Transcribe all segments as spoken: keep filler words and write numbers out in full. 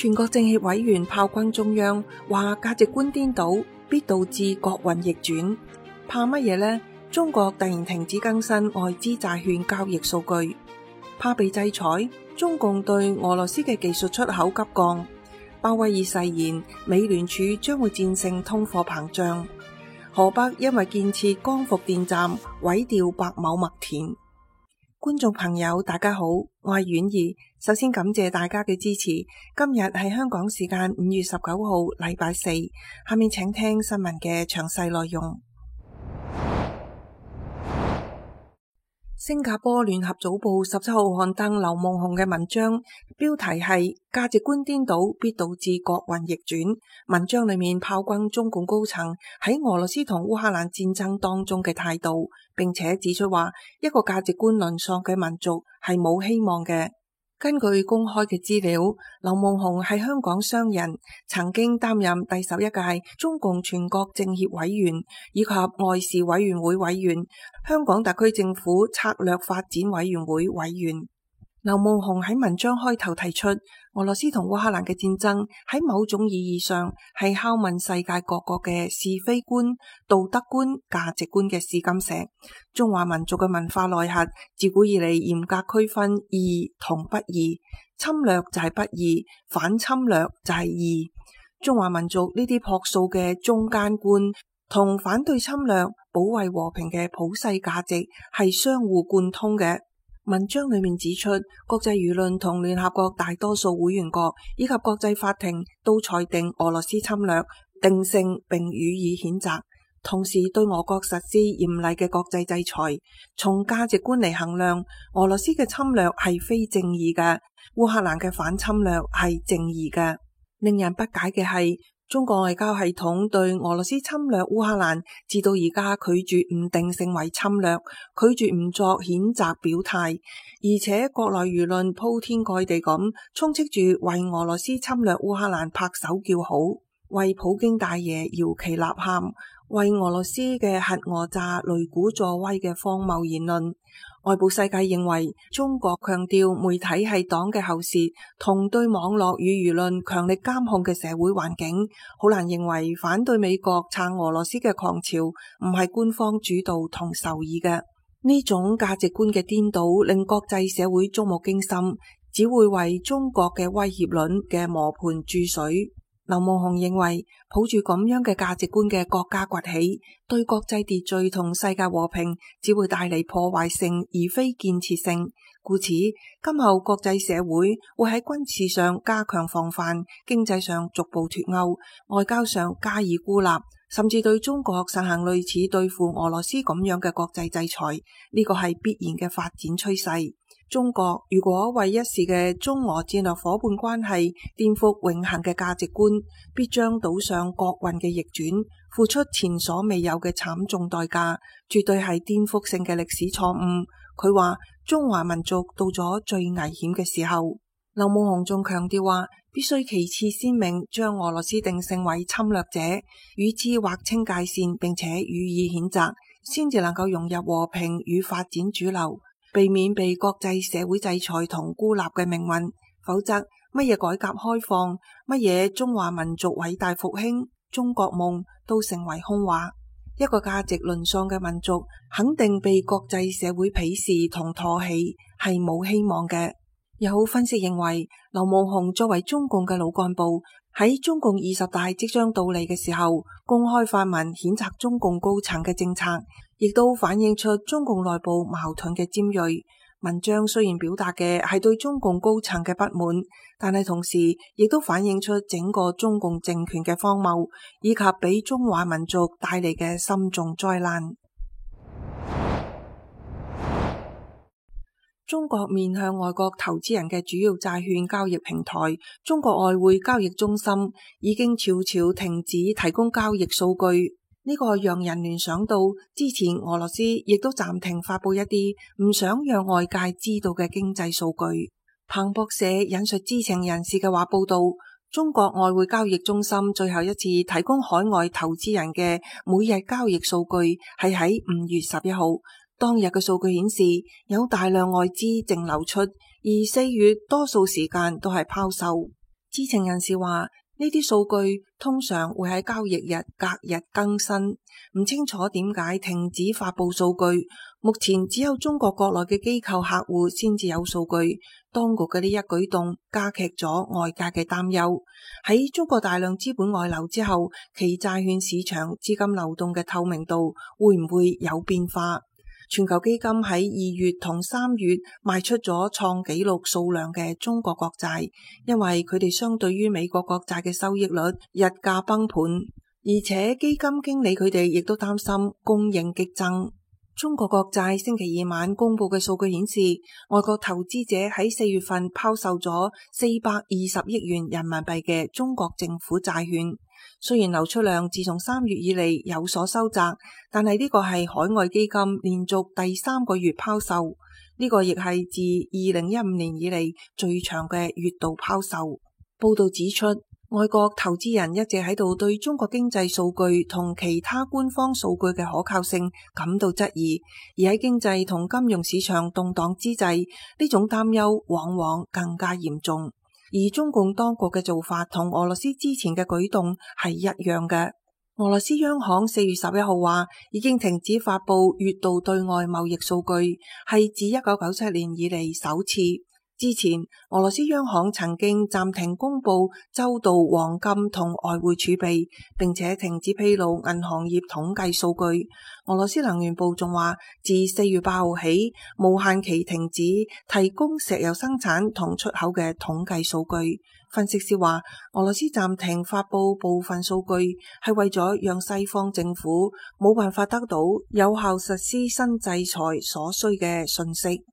全國政協委員炮轟中央，話價值觀顛倒必導致國運逆轉。怕乜嘢呢？中國突然停止更新外資債券交易數據，怕被制裁。中共對俄羅斯嘅技術出口急降。鮑威爾誓言美聯儲將會戰勝通貨膨脹。河北因為建設光伏電站毀掉百畝麥田。觀眾朋友大家好，我係婉兒，首先感謝大家嘅支持。今日係香港時間五月十九號禮拜四，下面請聽新聞嘅詳細內容。新加坡聯合早報十七號刊登劉夢熊嘅文章，標題係價值觀顛倒必導致國運逆轉。文章裏面炮轟中共高層喺俄羅斯同烏克蘭戰爭當中嘅態度，並且指出話一個價值觀淪喪嘅民族係冇希望嘅。根據公開嘅資料，劉夢熊係香港商人，曾經擔任第十一屆中共全國政協委員以及外事委員會委員、香港特區政府策略發展委員會委員。劉夢熊喺文章開頭提出，俄羅斯同烏克蘭嘅戰爭喺某種意義上係拷問世界各國嘅是非觀、道德觀、價值觀嘅試金石。中華民族嘅文化內核自古以嚟嚴格區分義同不義，侵略就係不義，反侵略就係義。中華民族呢啲樸素嘅中間觀同反對侵略、保衛和平嘅普世價值係相互貫通嘅。文章裏面指出，國際輿論同聯合國大多數會員國以及國際法庭都裁定俄羅斯侵略，定性並予以譴責，同時對俄國實施嚴厲嘅國際制裁。從價值觀嚟衡量，俄羅斯嘅侵略係非正義嘅，烏克蘭嘅反侵略係正義嘅。令人不解嘅係，中國外交系統對俄羅斯侵略烏克蘭，至到而家拒絕唔定性為侵略，拒絕唔作譴責表態，而且國內輿論鋪天蓋地咁充斥住為俄羅斯侵略烏克蘭拍手叫好，為普京大爺搖旗吶喊，為俄羅斯嘅核訛詐擂鼓助威嘅荒謬言論。外部世界認為中國強調媒體係黨嘅喉舌，同對網絡與輿論強力監控嘅社會環境，好難認為反對美國撐俄羅斯嘅狂潮唔係官方主導同授意嘅。呢種價值觀嘅顛倒令國際社會觸目驚心，只會為中國嘅威脅論嘅磨盤注水。劉夢熊認為，抱住咁樣嘅價值觀嘅國家崛起，對國際秩序同世界和平只會帶嚟破壞性而非建設性。故此，今後國際社會會喺軍事上加強防範，經濟上逐步脫鈎，外交上加以孤立，甚至對中國實行類似對付俄羅斯咁樣嘅國際制裁。呢個係必然嘅發展趨勢。中國如果為一時嘅中俄戰略夥伴關係顛覆永恆嘅價值觀，必將賭上國運嘅逆轉，付出前所未有嘅慘重代價，絕對係顛覆性嘅歷史錯誤。佢話中華民族到咗最危險嘅時候。劉夢熊仲強調話，必須旗幟鮮明將俄羅斯定性為侵略者，與之劃清界線，並且予以譴責，先至能夠融入和平與發展主流，避免被國際社會制裁同孤立嘅命運。否則，乜嘢改革開放，乜嘢中華民族偉大復興、中國夢都成為空話。一個價值淪喪嘅民族，肯定被國際社會鄙視同唾棄，係冇希望嘅。有分析認為，劉夢熊作為中共嘅老幹部，喺中共二十大即將到嚟嘅時候，公開發文譴責中共高層嘅政策，亦都反映出中共內部矛盾嘅尖銳。文章雖然表達嘅係對中共高層嘅不滿，但係同時亦都反映出整個中共政權嘅荒謬，以及俾中華民族帶嚟嘅深重災難。中國面向外國投資人嘅主要債券交易平台中國外匯交易中心已經悄悄停止提供交易數據，呢個讓人聯想到之前俄羅斯亦都暫停發佈一啲唔想讓外界知道嘅經濟數據。彭博社引述知情人士嘅話報道，中國外匯交易中心最後一次提供海外投資人嘅每日交易數據係喺五月十一號。當日嘅數據顯示有大量外資淨流出，而四月多數時間都係拋售。 知情人士話，呢啲數據通常會喺交易日隔日更新，唔清楚點解停止發佈數據。目前只有中國國內嘅機構客戶先至有數據，當局嘅呢一舉動加劇咗外界嘅擔憂。喺中國大量資本外流之後，其債券市場資金流動嘅透明度會唔會有變化？全球基金喺二月同三月賣出咗創紀錄數量嘅中國國債，因為佢哋相對於美國國債嘅收益率日價崩盤，而且基金經理佢哋亦都擔心供應激增。中國國債星期二晚公布嘅數據顯示，外國投資者喺四月份拋售咗四百二十億元人民幣嘅中國政府債券。雖然流出量自從三月以嚟有所收窄，但係呢個係海外基金連續第三個月拋售，呢個亦係自二零一五年以嚟最長嘅月度拋售。報道指出，外國投資人一直喺度對中國經濟數據同其他官方數據嘅可靠性感到質疑，而喺經濟同金融市場動盪之際，呢種擔憂往往更加嚴重。而中共當局嘅做法同俄羅斯之前嘅舉動係一樣嘅。俄羅斯央行四月十一號話，已經停止發佈月度對外貿易數據，係自一九九七年以嚟首次。之前，俄羅斯央行曾經暫停公布周度黃金同外匯儲備，並且停止披露銀行業統計數據。俄羅斯能源部仲話，自四月八號起，無限期停止提供石油生產同出口嘅統計數據。分析師話，俄羅斯暫停發佈部分數據，係為咗讓西方政府冇辦法得到有效實施新制裁所需嘅信息。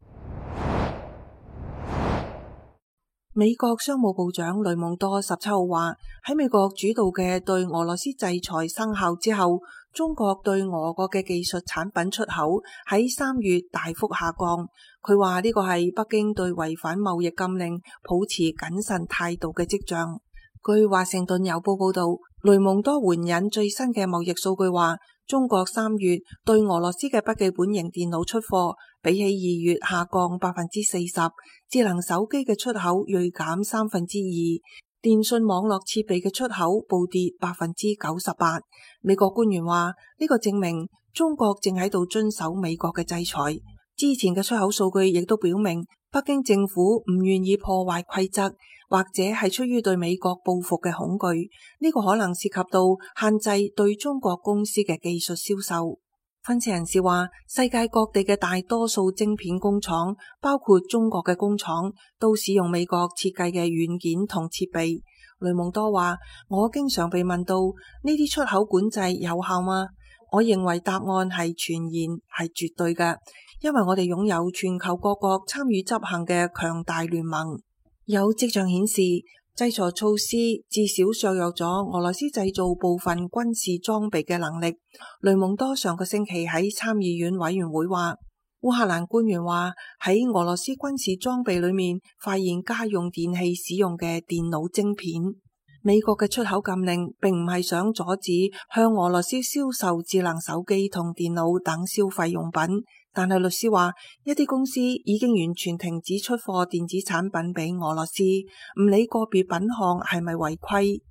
美國商務部長雷蒙多十七號話，喺美國主導嘅對俄羅斯制裁生效之後，中國對俄國嘅技術產品出口喺三月大幅下降。佢話呢個係北京對違反貿易禁令抱持謹慎態度嘅跡象。據華盛頓郵報報道，雷蒙多援引最新嘅貿易數據話，中國三月對俄羅斯嘅筆記本型電腦出貨比起二月下降百分之四十，智能手機嘅出口銳減三分之二，電信網絡設備嘅出口暴跌百分之九十八。美國官員話，呢個證明中國正喺度遵守美國嘅制裁。之前嘅出口數據亦都表明，北京政府唔願意破壞規則，或者係出於對美國報復嘅恐懼。呢個可能涉及到限制對中國公司嘅技術銷售。分析人士話，世界各地嘅大多數晶片工廠，包括中國嘅工廠，都使用美國設計嘅軟件同設備。雷蒙多話，我經常被問到呢啲出口管制有效嗎？我認為答案係全然係絕對嘅，因為我哋擁有全球各國參與執行嘅強大聯盟。有跡象顯示，制裁措施至少削弱咗俄羅斯製造部分軍事裝備嘅能力。雷蒙多上個星期喺參議院委員會話，烏克蘭官員話喺俄羅斯軍事裝備裏面發現家用電器使用嘅電腦晶片。美國嘅出口禁令並唔係想阻止向俄羅斯銷售智能手機同電腦等消費用品，但係律師話，一啲公司已經完全停止出貨電子產品俾俄羅斯，唔理個別品項係咪違規。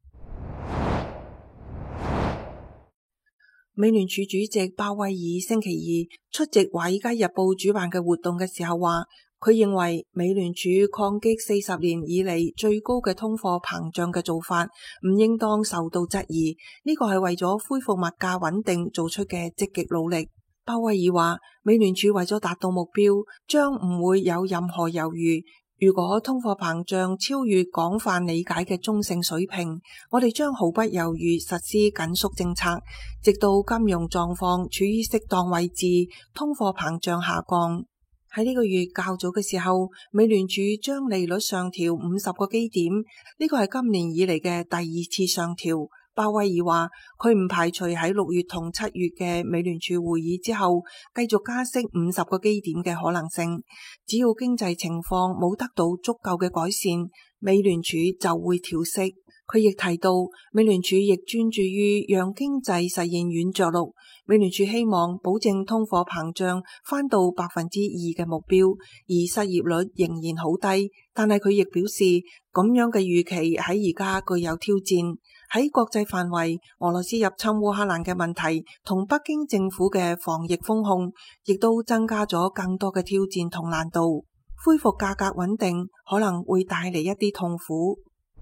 美聯儲主席鮑威爾星期二出席《華爾街日報》主辦嘅活動嘅時候話，佢認為美聯儲抗擊四十年以嚟最高嘅通貨膨脹嘅做法唔應當受到質疑，呢個係為咗恢復物價穩定做出嘅積極努力。鮑威爾話，美聯儲為咗達到目標，將唔會有任何猶豫。如果通貨膨脹超越廣泛理解嘅中性水平，我哋將毫不猶豫實施緊縮政策，直到金融狀況處於適當位置，通貨膨脹下降。喺呢個月較早嘅時候，美聯儲將利率上調五十個基點，呢個係今年以嚟嘅第二次上調。鮑威爾話，佢唔排除喺六月同七月嘅美聯儲會議之後繼續加息五十個基點嘅可能性。只要經濟情況冇得到足夠嘅改善，美聯儲就會調息。 佢亦提到，美聯儲亦專注於讓經濟實現軟着陸。美聯儲希望保證通貨膨脹返到百分之二嘅目標，而失業率仍然好低。但係佢亦表示，咁樣嘅預期喺而家具有挑戰。喺國際範圍，俄羅斯入侵烏克蘭嘅問題同北京政府嘅防疫封控，亦都增加咗更多嘅挑戰同難度。恢復價格穩定可能會帶嚟一啲痛苦。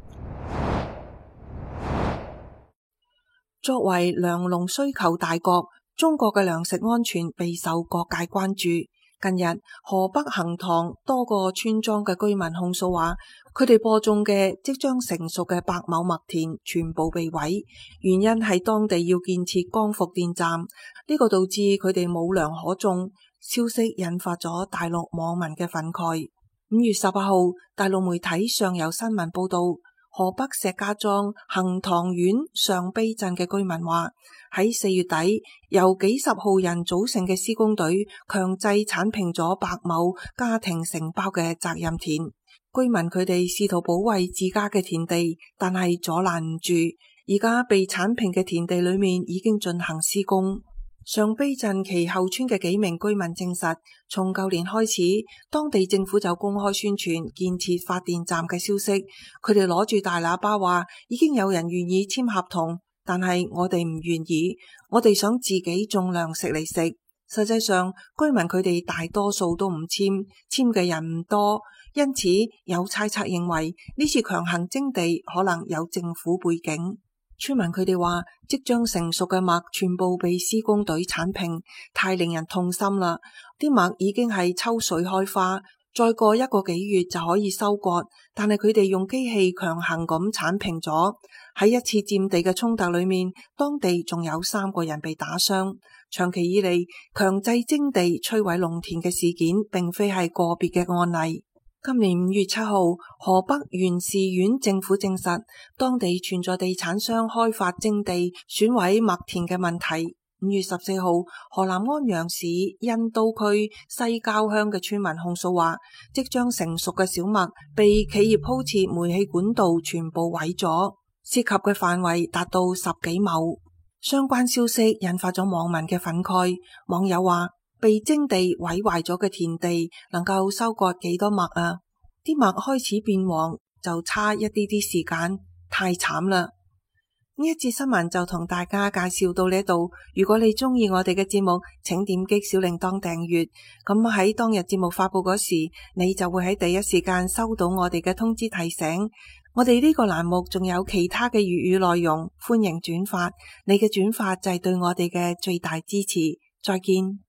作為糧農需求大國，中國嘅糧食安全備受各界關注。近日，河北恆塘多個村莊嘅居民控訴話，佢哋播種嘅即將成熟嘅百畝麥田全部被毀，原因係當地要建設光伏電站，呢個導致佢哋冇糧可種。消息引發咗大陸網民嘅憤慨。五月十八號，大陸媒體上游新聞報道，河北石家莊恆塘縣上陂鎮嘅居民話，喺四月底由幾十號人組成嘅施工隊強制鏟平咗百畝家庭承包嘅責任田。居民佢哋試圖保衛自家嘅田地，但係阻攔唔住。而家被鏟平嘅田地裏面已經進行施工。上陂鎮其後村嘅幾名居民證實，從舊年開始，當地政府就公開宣傳建設發電站嘅消息。佢哋攞住大喇叭話，已經有人願意簽合同，但係我哋唔願意，我哋想自己種糧食嚟食。實際上，居民佢哋大多數都唔簽，簽嘅人唔多，因此有猜測認為呢次強行徵地可能有政府背景。村民佢哋話，即將成熟嘅麥全部被施工隊鏟平，太令人痛心啦！啲麥已經係抽水開花，再過一個幾月就可以收割，但係佢哋用機器強行咁鏟平咗。喺一次佔地嘅衝突裏面，當地仲有三個人被打傷。長期以嚟，強制徵地摧毀農田嘅事件並非係個別嘅案例。今年五月七號，河北原氏縣政府證實，當地存在地產商開發徵地損毀麥田嘅問題。五月十四號，河南安陽市恩都區西郊鄉嘅村民控訴話，即將成熟嘅小麥被企業鋪設煤氣管道全部毀咗，涉及嘅範圍達到十幾畝。相關消息引發咗網民嘅憤慨，網友話，被徵地毀壞咗嘅田地能夠收割幾多麥啊？啲麥開始變黃就差一啲啲時間，太慘啦！呢一節新聞就同大家介紹到呢度。如果你中意我哋嘅節目，請點擊小鈴鐺訂閱，咁喺當日節目發佈嗰時，你就會喺第一時間收到我哋嘅通知提醒。我哋呢個欄目仲有其他嘅粵語內容，歡迎轉發，你嘅轉發就係對我哋嘅最大支持。再見。